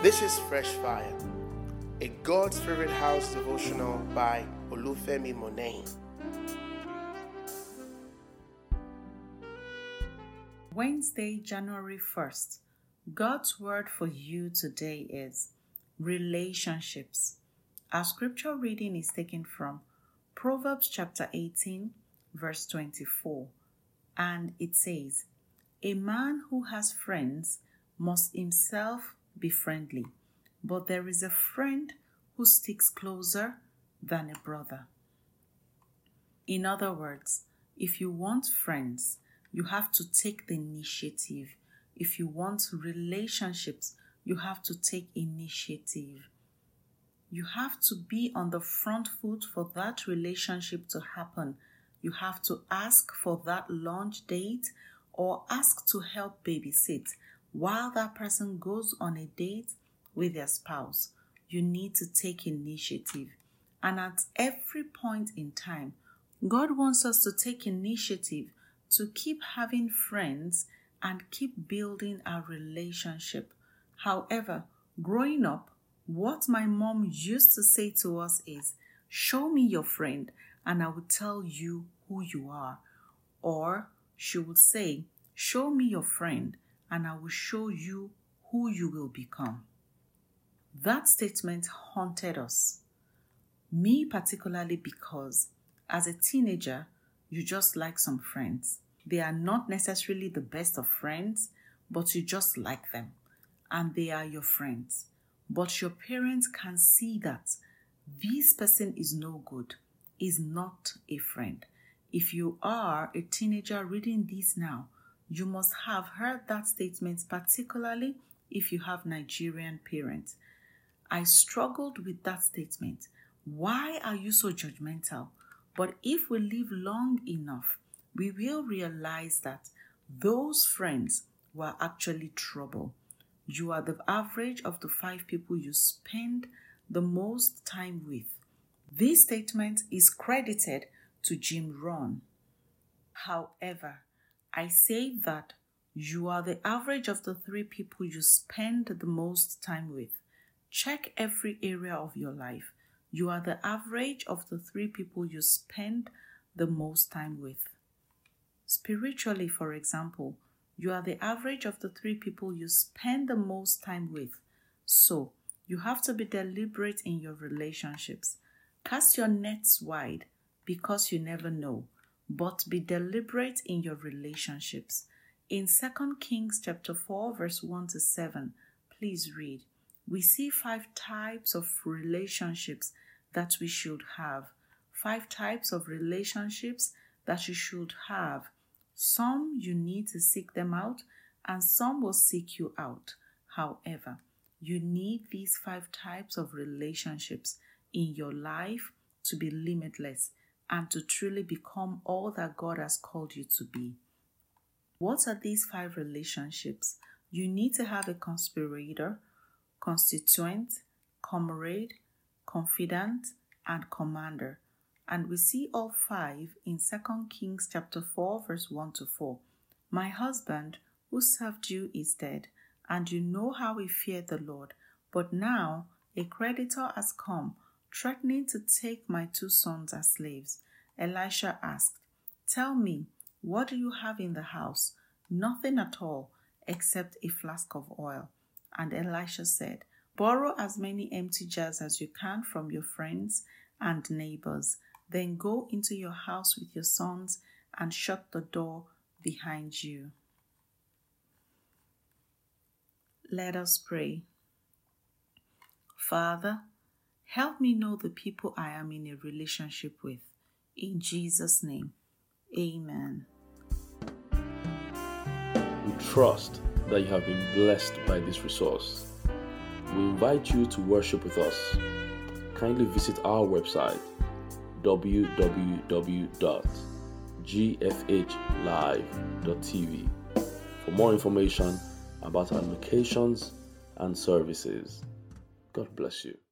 This is Fresh Fire, a God's Favorite House devotional by Olufemi Monet. Wednesday, January 1st. God's word for you today is relationships. Our scripture reading is taken from Proverbs chapter 18, verse 24, and it says, "A man who has friends must himself be friendly, but there is a friend who sticks closer than a brother." In other words, if you want friends, you have to take the initiative. If you want relationships, you have to take initiative. You have to be on the front foot for that relationship to happen. You have to ask for that lunch date or ask to help babysit while that person goes on a date with their spouse. You need to take initiative. And at every point in time, God wants us to take initiative to keep having friends and keep building our relationship. However, growing up, what my mom used to say to us is, "Show me your friend and I will tell you who you are." Or she would say, "Show me your friend and I will show you who you will become." That statement haunted us. Me particularly, because as a teenager, you just like some friends. They are not necessarily the best of friends, but you just like them. And they are your friends. But your parents can see that this person is no good, is not a friend. If you are a teenager reading this now, you must have heard that statement, particularly if you have Nigerian parents. I struggled with that statement. Why are you so judgmental? But if we live long enough, we will realize that those friends were actually trouble. You are the average of the 5 people you spend the most time with. This statement is credited to Jim Rohn. However, I say that you are the average of the 3 people you spend the most time with. Check every area of your life. You are the average of the 3 people you spend the most time with. Spiritually, for example, you are the average of the 3 people you spend the most time with. So, you have to be deliberate in your relationships. Cast your nets wide because you never know, but be deliberate in your relationships. In 2 Kings chapter 4, verse 1 to 7, please read. We see 5 types of relationships that we should have. 5 types of relationships that you should have. Some you need to seek them out, and some will seek you out. However, you need these 5 types of relationships in your life to be limitless and to truly become all that God has called you to be. What are these 5 relationships? You need to have a conspirator, constituent, comrade, confidant, and commander. And we see all 5 in 2 Kings chapter 4, verse 1 to 4. "My husband who served you is dead, and you know how he feared the Lord. But now a creditor has come, threatening to take my 2 sons as slaves." Elisha asked, "Tell me, what do you have in the house?" "Nothing at all, except a flask of oil." And Elisha said, "Borrow as many empty jars as you can from your friends and neighbors. Then go into your house with your sons and shut the door behind you." Let us pray. Father, help me know the people I am in a relationship with. In Jesus' name, amen. We trust that you have been blessed by this resource. We invite you to worship with us. Kindly visit our website www.gfhlive.tv for more information about our locations and services. God bless you.